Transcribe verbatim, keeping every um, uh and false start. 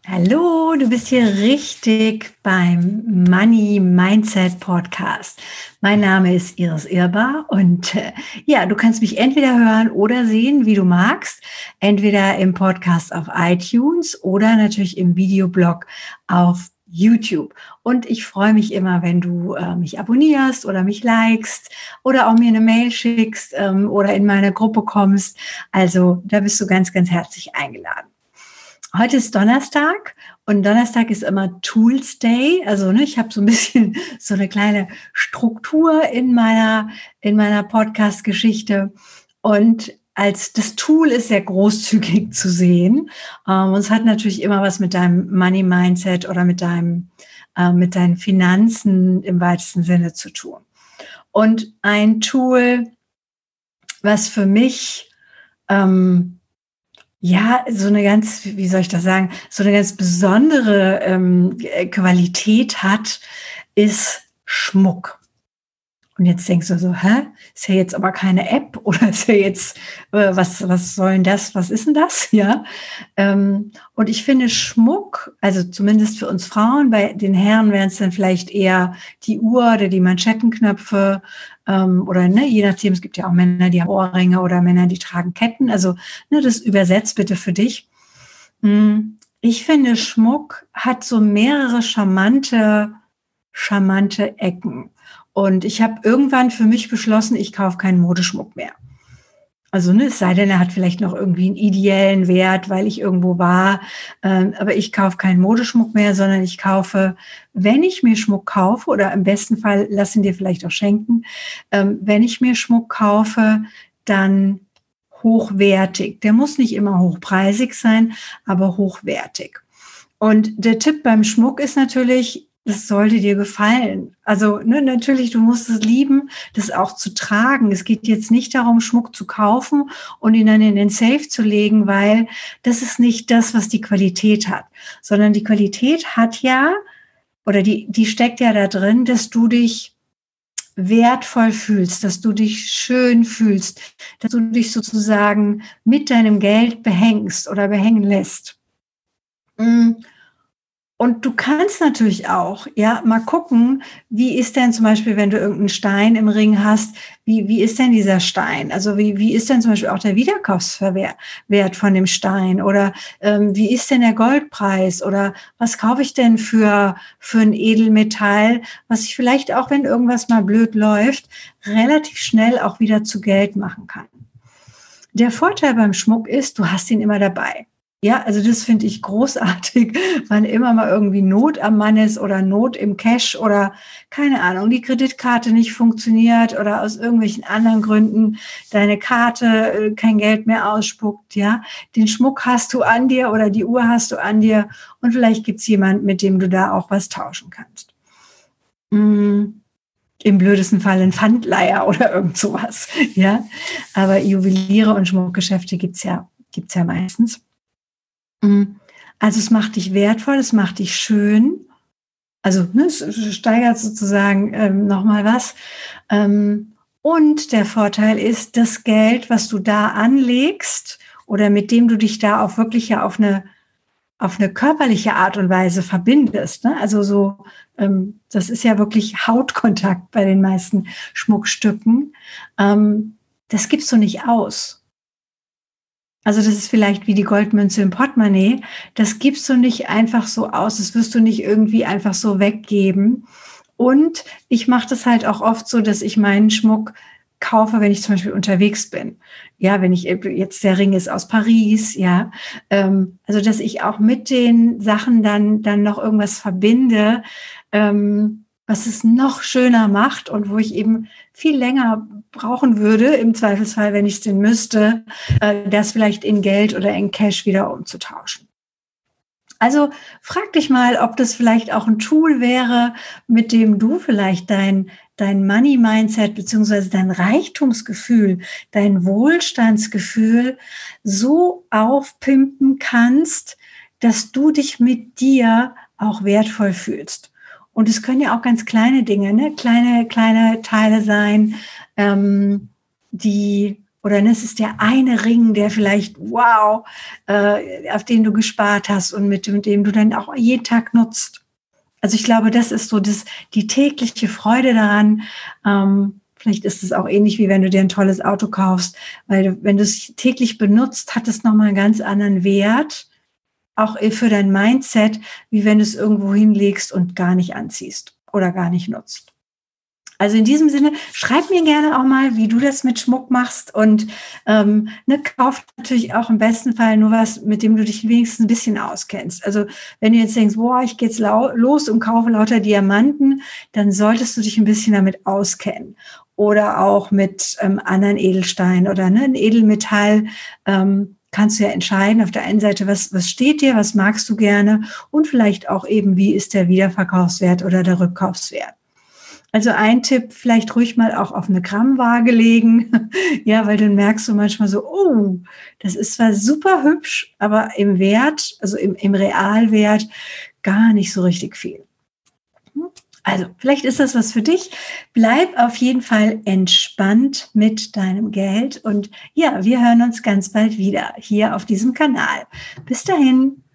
Hallo, du bist hier richtig beim Money Mindset Podcast. Mein Name ist Iris Irbar und äh, ja, du kannst mich entweder hören oder sehen, wie du magst. Entweder im Podcast auf iTunes oder natürlich im Videoblog auf YouTube. Und ich freue mich immer, wenn du äh, mich abonnierst oder mich likest oder auch mir eine Mail schickst ähm, oder in meine Gruppe kommst. Also da bist du ganz, ganz herzlich eingeladen. Heute ist Donnerstag und Donnerstag ist immer Tools Day. Also ne, ich habe so ein bisschen so eine kleine Struktur in meiner, in meiner Podcast-Geschichte. Und als das Tool ist sehr großzügig zu sehen. Ähm, und es hat natürlich immer was mit deinem Money Mindset oder mit deinem, äh, mit deinen Finanzen im weitesten Sinne zu tun. Und ein Tool, was für mich ähm, ja, so eine ganz, wie soll ich das sagen, so eine ganz besondere ähm, Qualität hat, ist Schmuck. Und jetzt denkst du so, hä, ist ja jetzt aber keine App oder ist ja jetzt, äh, was, was soll denn das, was ist denn das, ja? Ähm, und ich finde Schmuck, also zumindest für uns Frauen, bei den Herren wären es dann vielleicht eher die Uhr oder die Manschettenknöpfe ähm, oder ne, je nachdem, es gibt ja auch Männer, die haben Ohrringe oder Männer, die tragen Ketten, also ne, das übersetzt bitte für dich. Ich finde, Schmuck hat so mehrere charmante, charmante Ecken. Und ich habe irgendwann für mich beschlossen, ich kaufe keinen Modeschmuck mehr. Also ne, es sei denn, er hat vielleicht noch irgendwie einen ideellen Wert, weil ich irgendwo war. Ähm, aber ich kaufe keinen Modeschmuck mehr, sondern ich kaufe, wenn ich mir Schmuck kaufe, oder im besten Fall lass ihn dir vielleicht auch schenken, ähm, wenn ich mir Schmuck kaufe, dann hochwertig. Der muss nicht immer hochpreisig sein, aber hochwertig. Und der Tipp beim Schmuck ist natürlich, das sollte dir gefallen. Also ne, natürlich, du musst es lieben, das auch zu tragen. Es geht jetzt nicht darum, Schmuck zu kaufen und ihn dann in den Safe zu legen, weil das ist nicht das, was die Qualität hat. Sondern die Qualität hat ja, oder die, die steckt ja da drin, dass du dich wertvoll fühlst, dass du dich schön fühlst, dass du dich sozusagen mit deinem Geld behängst oder behängen lässt. Und du kannst natürlich auch, ja, mal gucken, wie ist denn zum Beispiel, wenn du irgendeinen Stein im Ring hast, wie, wie ist denn dieser Stein? Also wie, wie ist denn zum Beispiel auch der Wiederkaufswert von dem Stein? Oder ähm, wie ist denn der Goldpreis? Oder was kaufe ich denn für, für ein Edelmetall, was ich vielleicht auch, wenn irgendwas mal blöd läuft, relativ schnell auch wieder zu Geld machen kann? Der Vorteil beim Schmuck ist, du hast ihn immer dabei. Ja, also das finde ich großartig, wann immer mal irgendwie Not am Mann ist oder Not im Cash oder keine Ahnung, die Kreditkarte nicht funktioniert oder aus irgendwelchen anderen Gründen deine Karte äh, kein Geld mehr ausspuckt, ja. Den Schmuck hast du an dir oder die Uhr hast du an dir und vielleicht gibt's jemand, mit dem du da auch was tauschen kannst. Mm. Im blödesten Fall ein Pfandleiher oder irgend sowas, ja. Aber Juweliere und Schmuckgeschäfte gibt's ja, gibt's ja meistens. Also es macht dich wertvoll, es macht dich schön. Also ne, es steigert sozusagen ähm, nochmal was. Ähm, und der Vorteil ist, das Geld, was du da anlegst oder mit dem du dich da auch wirklich ja auf eine auf eine körperliche Art und Weise verbindest. Ne? Also so, ähm, das ist ja wirklich Hautkontakt bei den meisten Schmuckstücken. Ähm, das gibst du nicht aus. Also das ist vielleicht wie die Goldmünze im Portemonnaie. Das gibst du nicht einfach so aus. Das wirst du nicht irgendwie einfach so weggeben. Und ich mache das halt auch oft so, dass ich meinen Schmuck kaufe, wenn ich zum Beispiel unterwegs bin. Ja, wenn ich jetzt, der Ring ist aus Paris, ja. Ähm, also dass ich auch mit den Sachen dann, dann noch irgendwas verbinde, ähm, was es noch schöner macht und wo ich eben viel länger brauchen würde, im Zweifelsfall, wenn ich es denn müsste, äh, das vielleicht in Geld oder in Cash wieder umzutauschen. Also frag dich mal, ob das vielleicht auch ein Tool wäre, mit dem du vielleicht dein, dein Money-Mindset beziehungsweise dein Reichtumsgefühl, dein Wohlstandsgefühl so aufpimpen kannst, dass du dich mit dir auch wertvoll fühlst. Und es können ja auch ganz kleine Dinge, ne? kleine, kleine Teile sein, ähm, die Oder ne, es ist der eine Ring, der vielleicht, wow, äh, auf den du gespart hast und mit dem, dem du dann auch jeden Tag nutzt. Also ich glaube, das ist so das, die tägliche Freude daran. Ähm, vielleicht ist es auch ähnlich, wie wenn du dir ein tolles Auto kaufst, weil du, wenn du es täglich benutzt, hat es nochmal einen ganz anderen Wert, auch für dein Mindset, wie wenn du es irgendwo hinlegst und gar nicht anziehst oder gar nicht nutzt. Also in diesem Sinne, schreib mir gerne auch mal, wie du das mit Schmuck machst und ähm, ne, kauf natürlich auch im besten Fall nur was, mit dem du dich wenigstens ein bisschen auskennst. Also wenn du jetzt denkst, boah, ich gehe jetzt lau- los und kaufe lauter Diamanten, dann solltest du dich ein bisschen damit auskennen. Oder auch mit ähm, anderen Edelsteinen oder ne, ein Edelmetall. Ähm, kannst du ja entscheiden, auf der einen Seite, was, was steht dir, was magst du gerne und vielleicht auch eben, wie ist der Wiederverkaufswert oder der Rückkaufswert. Also ein Tipp, vielleicht ruhig mal auch auf eine Grammwaage legen, ja, weil dann merkst du manchmal so, oh, das ist zwar super hübsch, aber im Wert, also im, im Realwert, gar nicht so richtig viel. Also vielleicht ist das was für dich. Bleib auf jeden Fall entspannt mit deinem Geld und ja, wir hören uns ganz bald wieder hier auf diesem Kanal. Bis dahin.